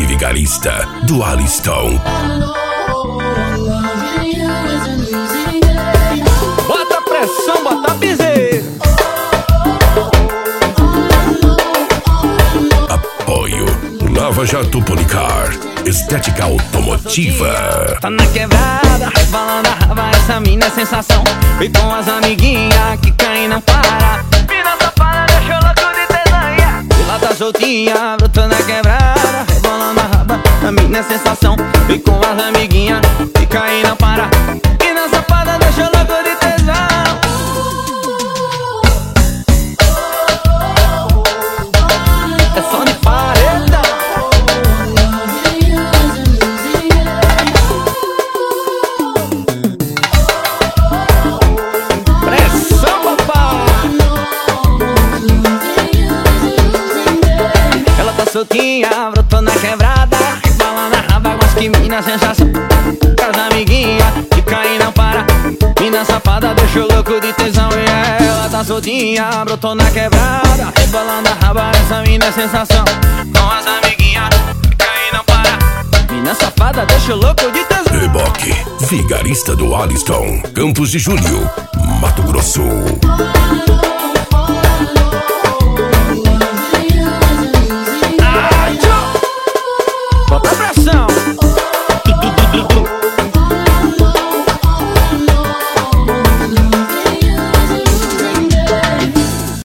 Reboque Vigarista do Aliston. Bota pressão, bota piseiro. Apoio Lava Jato Policar, estética automotiva. Tá na quebrada, rebolando a raba, essa mina é sensação. E com as amiguinhas que caem não para. Mina safada, deixou louco de tesanha. E lá tá soltinha, brotando na quebrada, rebolando a raba, a mina é sensação. E com as amiguinhas que caem não para. Mina safada, deixou louco de tesão. É som de paredão. Pressão, papai. Ela tá soltinha, brotou na quebrada, rebolando a raba, mas que mina sensação. Com as amiguinhas que caem não para. Mina safada, deixou louco de tesão. E ela tá soltinha, brotou na quebrada, rebolando a raba, essa mina é sensação. Com as amiguinhas que caem não para. Mina safada, deixou louco de tesão. Reboque Vigarista do Aliston, Campos de Júlio, Mato Grosso.